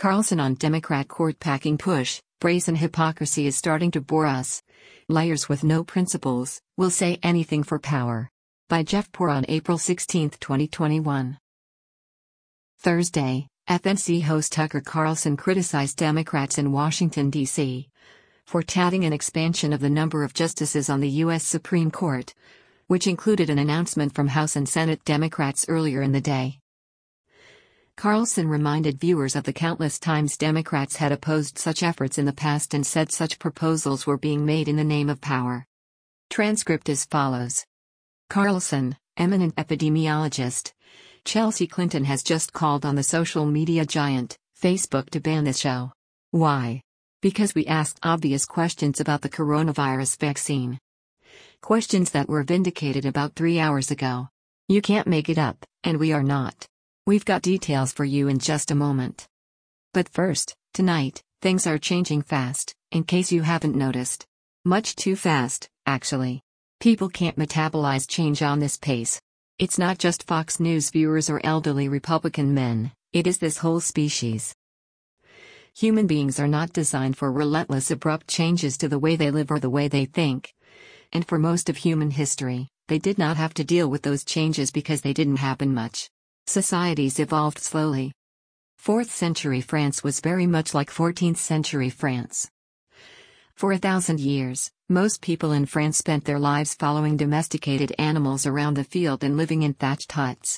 Carlson on Democrat court-packing push, brazen hypocrisy is starting to bore us. Liars with no principles, will say anything for power. By Jeff Poor on April 16, 2021. Thursday, FNC host Tucker Carlson criticized Democrats in Washington, D.C. for touting an expansion of the number of justices on the U.S. Supreme Court, which included an announcement from House and Senate Democrats earlier in the day. Carlson reminded viewers of the countless times Democrats had opposed such efforts in the past and said such proposals were being made in the name of power. Transcript as follows. Carlson, eminent epidemiologist. Chelsea Clinton has just called on the social media giant, Facebook, to ban this show. Why? Because we asked obvious questions about the coronavirus vaccine. Questions that were vindicated about 3 hours ago. You can't make it up, and we are not. We've got details for you in just a moment. But first, tonight, things are changing fast, in case you haven't noticed. Much too fast, actually. People can't metabolize change on this pace. It's not just Fox News viewers or elderly Republican men, it is this whole species. Human beings are not designed for relentless abrupt changes to the way they live or the way they think. And for most of human history, they did not have to deal with those changes because they didn't happen much. Societies evolved slowly. 4th century France was very much like 14th century France. For 1,000 years, most people in France spent their lives following domesticated animals around the field and living in thatched huts.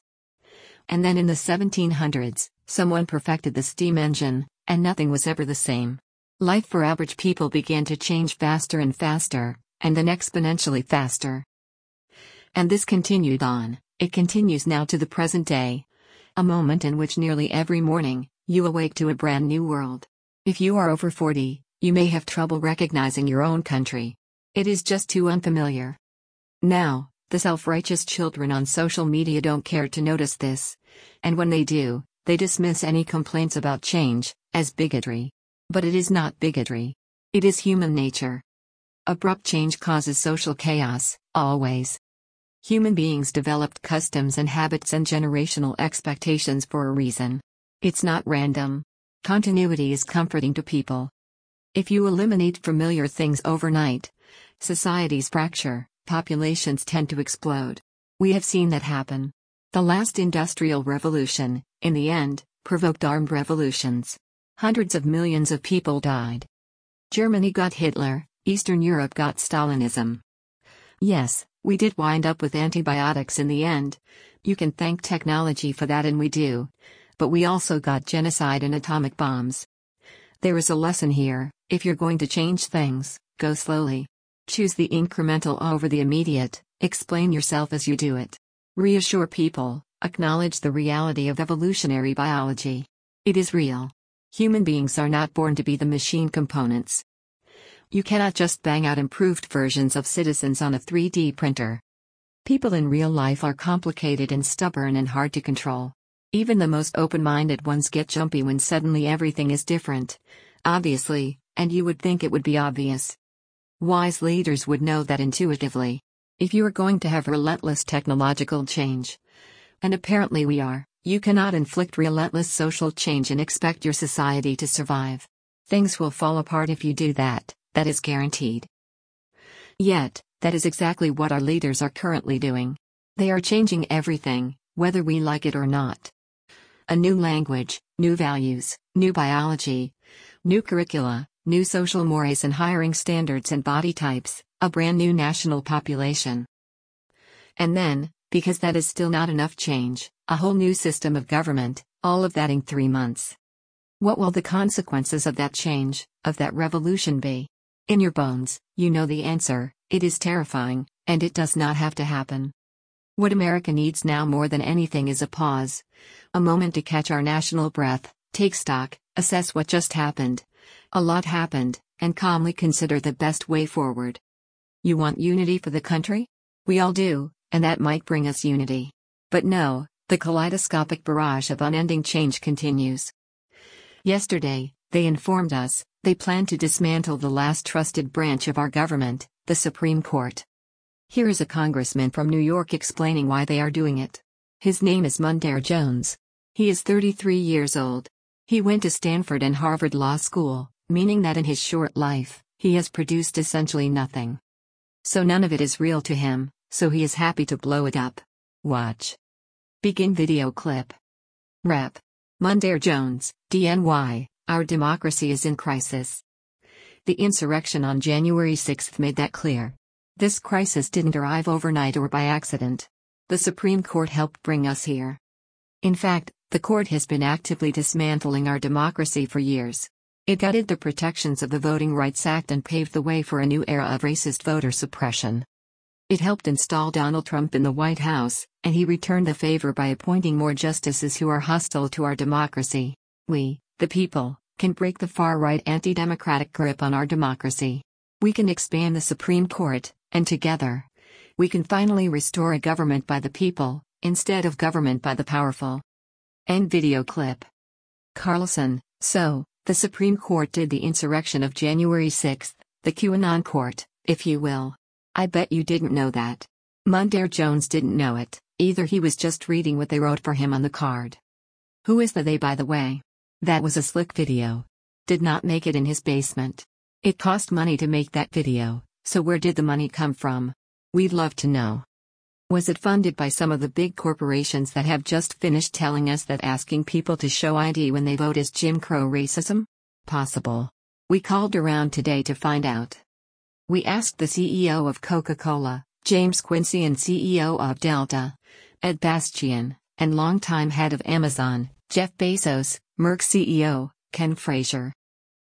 And then in the 1700s, someone perfected the steam engine, and nothing was ever the same. Life for average people began to change faster and faster, and then exponentially faster. And this continued on. It continues now to the present day. A moment in which nearly every morning, you awake to a brand new world. If you are over 40, you may have trouble recognizing your own country. It is just too unfamiliar. Now, the self-righteous children on social media don't care to notice this. And when they do, they dismiss any complaints about change as bigotry. But it is not bigotry. It is human nature. Abrupt change causes social chaos, always. Human beings developed customs and habits and generational expectations for a reason. It's not random. Continuity is comforting to people. If you eliminate familiar things overnight, societies fracture, populations tend to explode. We have seen that happen. The last industrial revolution, in the end, provoked armed revolutions. Hundreds of millions of people died. Germany got Hitler, Eastern Europe got Stalinism. Yes, we did wind up with antibiotics in the end. You can thank technology for that, and we do. But we also got genocide and atomic bombs. There is a lesson here: if you're going to change things, go slowly. Choose the incremental over the immediate, explain yourself as you do it. Reassure people, acknowledge the reality of evolutionary biology. It is real. Human beings are not born to be the machine components. You cannot just bang out improved versions of citizens on a 3D printer. People in real life are complicated and stubborn and hard to control. Even the most open-minded ones get jumpy when suddenly everything is different. Obviously, and you would think it would be obvious. Wise leaders would know that intuitively. If you are going to have relentless technological change, and apparently we are, you cannot inflict relentless social change and expect your society to survive. Things will fall apart if you do that. That is guaranteed. Yet, that is exactly what our leaders are currently doing. They are changing everything, whether we like it or not. A new language, new values, new biology, new curricula, new social mores and hiring standards and body types, a brand new national population. And then, because that is still not enough change, a whole new system of government, all of that in 3 months. What will the consequences of that change, of that revolution be? In your bones, you know the answer. It is terrifying, and it does not have to happen. What America needs now more than anything is a pause. A moment to catch our national breath, take stock, assess what just happened. A lot happened, and calmly consider the best way forward. You want unity for the country? We all do, and that might bring us unity. But no, the kaleidoscopic barrage of unending change continues. Yesterday, they informed us, they plan to dismantle the last trusted branch of our government, the Supreme Court. Here is a congressman from New York explaining why they are doing it. His name is Mondaire Jones. He is 33 years old. He went to Stanford and Harvard Law School, meaning that in his short life, he has produced essentially nothing. So none of it is real to him, so he is happy to blow it up. Watch. Begin video clip. Rep. Mondaire Jones, DNY, our democracy is in crisis. The insurrection on January 6 made that clear. This crisis didn't arrive overnight or by accident. The Supreme Court helped bring us here. In fact, the court has been actively dismantling our democracy for years. It gutted the protections of the Voting Rights Act and paved the way for a new era of racist voter suppression. It helped install Donald Trump in the White House, and he returned the favor by appointing more justices who are hostile to our democracy. We, the people, can break the far-right anti-democratic grip on our democracy. We can expand the Supreme Court, and together, we can finally restore a government by the people, instead of government by the powerful. End video clip. Carlson, so, the Supreme Court did the insurrection of January 6, the QAnon court, if you will. I bet you didn't know that. Mondaire Jones didn't know it, either. He was just reading what they wrote for him on the card. Who is the they, by the way? That was a slick video. Did not make it in his basement. It cost money to make that video, so where did the money come from? We'd love to know. Was it funded by some of the big corporations that have just finished telling us that asking people to show ID when they vote is Jim Crow racism? Possible. We called around today to find out. We asked the CEO of Coca-Cola, James Quincy, and CEO of Delta, Ed Bastian, and longtime head of Amazon, Jeff Bezos, Merck CEO, Ken Frazier.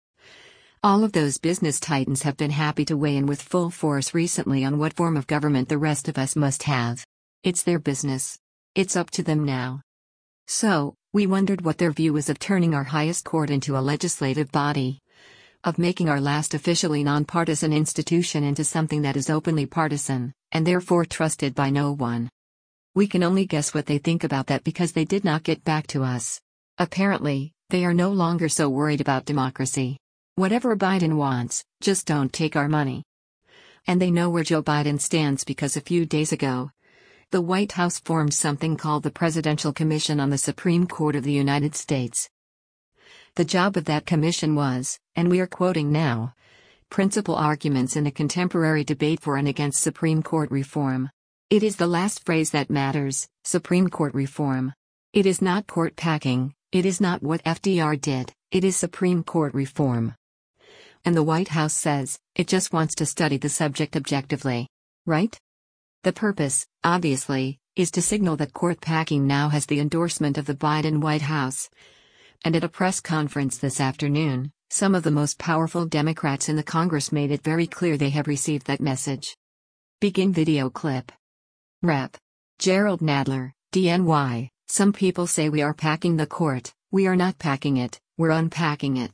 All of those business titans have been happy to weigh in with full force recently on what form of government the rest of us must have. It's their business. It's up to them now. So, we wondered what their view was of turning our highest court into a legislative body, of making our last officially nonpartisan institution into something that is openly partisan, and therefore trusted by no one. We can only guess what they think about that because they did not get back to us. Apparently, they are no longer so worried about democracy. Whatever Biden wants, just don't take our money. And they know where Joe Biden stands because a few days ago, the White House formed something called the Presidential Commission on the Supreme Court of the United States. The job of that commission was, and we are quoting now, principal arguments in a contemporary debate for and against Supreme Court reform. It is the last phrase that matters, Supreme Court reform. It is not court packing, it is not what FDR did, it is Supreme Court reform. And the White House says, it just wants to study the subject objectively. Right? The purpose, obviously, is to signal that court packing now has the endorsement of the Biden White House. And at a press conference this afternoon, some of the most powerful Democrats in the Congress made it very clear they have received that message. Begin video clip. Rep. Gerald Nadler, DNY, some people say we are packing the court. We are not packing it, we're unpacking it.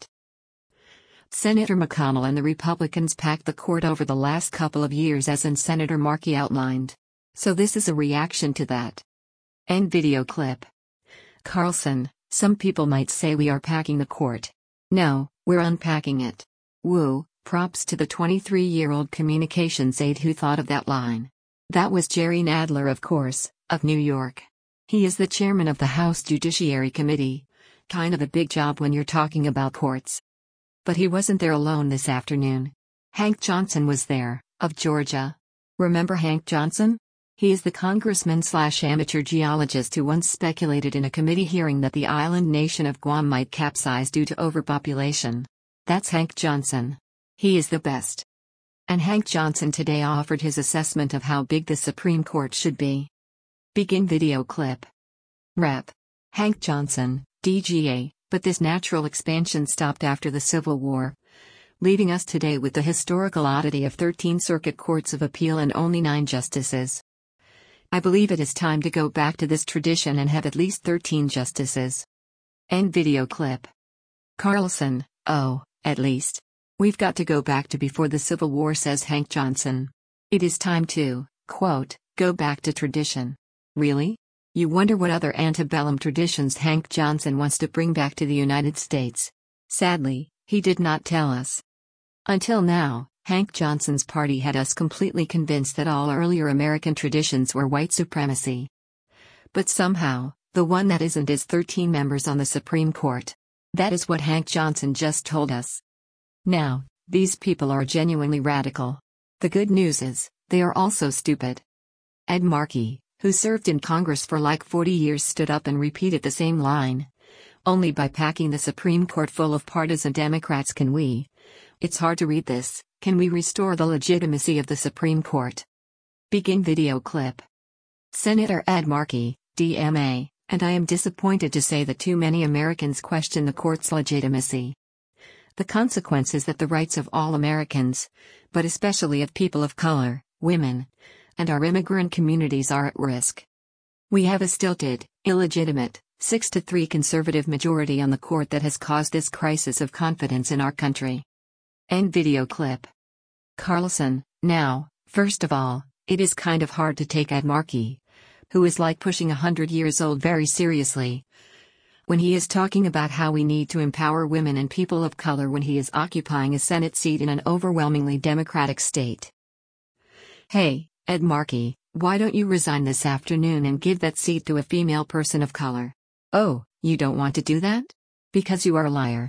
Senator McConnell and the Republicans packed the court over the last couple of years, as in Senator Markey outlined. So this is a reaction to that. End video clip. Carlson, some people might say we are packing the court. No, we're unpacking it. Woo, props to the 23-year-old communications aide who thought of that line. That was Jerry Nadler, of course, of New York. He is the chairman of the House Judiciary Committee. Kind of a big job when you're talking about courts. But he wasn't there alone this afternoon. Hank Johnson was there, of Georgia. Remember Hank Johnson? He is the congressman/amateur geologist who once speculated in a committee hearing that the island nation of Guam might capsize due to overpopulation. That's Hank Johnson. He is the best. And Hank Johnson today offered his assessment of how big the Supreme Court should be. Begin video clip. Rep. Hank Johnson, DGA, but this natural expansion stopped after the Civil War, leaving us today with the historical oddity of 13 circuit courts of appeal and only 9 justices. I believe it is time to go back to this tradition and have at least 13 justices. End video clip. Carlson, oh, at least. We've got to go back to before the Civil War, says Hank Johnson. It is time to, quote, go back to tradition. Really? You wonder what other antebellum traditions Hank Johnson wants to bring back to the United States. Sadly, he did not tell us. Until now, Hank Johnson's party had us completely convinced that all earlier American traditions were white supremacy. But somehow, the one that isn't is 13 members on the Supreme Court. That is what Hank Johnson just told us. Now, these people are genuinely radical. The good news is, they are also stupid. Ed Markey, who served in Congress for like 40 years, stood up and repeated the same line. Only by packing the Supreme Court full of partisan Democrats can we. It's hard to read this. Can we restore the legitimacy of the Supreme Court? Begin video clip. Senator Ed Markey, DMA, and I am disappointed to say that too many Americans question the court's legitimacy. The consequence is that the rights of all Americans, but especially of people of color, women, and our immigrant communities are at risk. We have a stilted, illegitimate, 6-3 conservative majority on the court that has caused this crisis of confidence in our country. End video clip. Carlson, now, first of all, it is kind of hard to take Ed Markey, who is like pushing 100 years old, very seriously, when he is talking about how we need to empower women and people of color when he is occupying a Senate seat in an overwhelmingly Democratic state. Hey, Ed Markey, why don't you resign this afternoon and give that seat to a female person of color? Oh, you don't want to do that? Because you are a liar.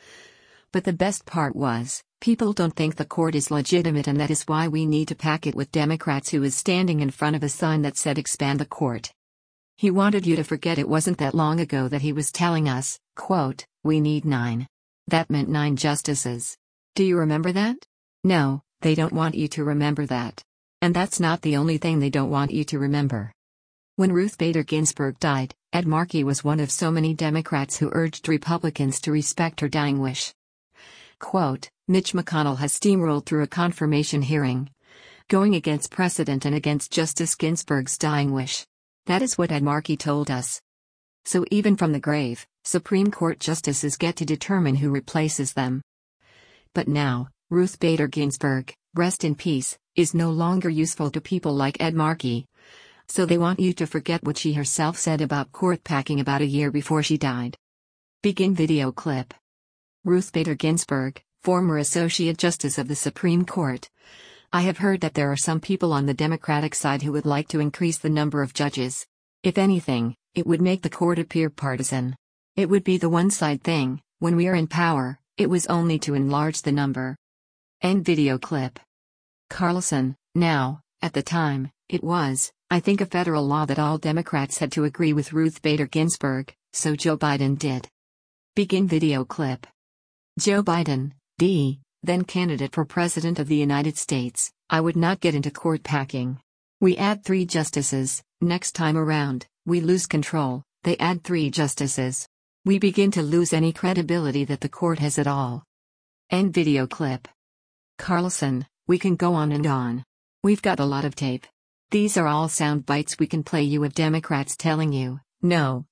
But the best part was, people don't think the court is legitimate, and that is why we need to pack it with Democrats, who is standing in front of a sign that said expand the court. He wanted you to forget it wasn't that long ago that he was telling us, quote, we need 9. That meant 9 justices. Do you remember that? No, they don't want you to remember that. And that's not the only thing they don't want you to remember. When Ruth Bader Ginsburg died, Ed Markey was one of so many Democrats who urged Republicans to respect her dying wish. Quote, Mitch McConnell has steamrolled through a confirmation hearing, going against precedent and against Justice Ginsburg's dying wish. That is what Ed Markey told us. So even from the grave, Supreme Court justices get to determine who replaces them. But now, Ruth Bader Ginsburg, rest in peace, is no longer useful to people like Ed Markey. So they want you to forget what she herself said about court packing about a year before she died. Begin video clip. Ruth Bader Ginsburg, former Associate Justice of the Supreme Court. I have heard that there are some people on the Democratic side who would like to increase the number of judges. If anything, it would make the court appear partisan. It would be the one-side thing. When we are in power, it was only to enlarge the number. End video clip. Carlson, now, at the time, it was, I think, a federal law that all Democrats had to agree with Ruth Bader Ginsburg, so Joe Biden did. Begin video clip. Joe Biden, D., then candidate for President of the United States, I would not get into court packing. We add 3 justices, next time around, we lose control, they add 3 justices. We begin to lose any credibility that the court has at all. End video clip. Carlson, we can go on and on. We've got a lot of tape. These are all sound bites we can play you of Democrats telling you, no,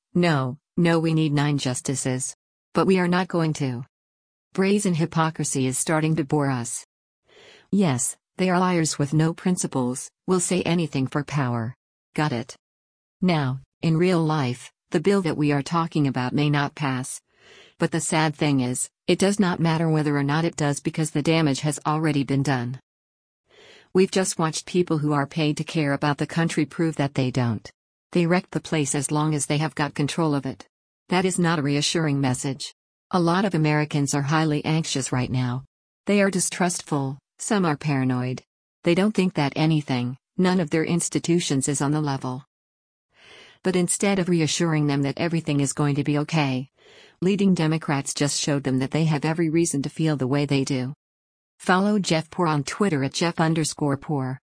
we need 9 justices. But we are not going to. Brazen hypocrisy is starting to bore us. Yes, they are liars with no principles, will say anything for power. Got it. Now, in real life, the bill that we are talking about may not pass. But the sad thing is, it does not matter whether or not it does, because the damage has already been done. We've just watched people who are paid to care about the country prove that they don't. They wreck the place as long as they have got control of it. That is not a reassuring message. A lot of Americans are highly anxious right now. They are distrustful, some are paranoid. They don't think that anything, none of their institutions is on the level. But instead of reassuring them that everything is going to be okay, leading Democrats just showed them that they have every reason to feel the way they do. Follow Jeff Poor on Twitter at Jeff_Poor.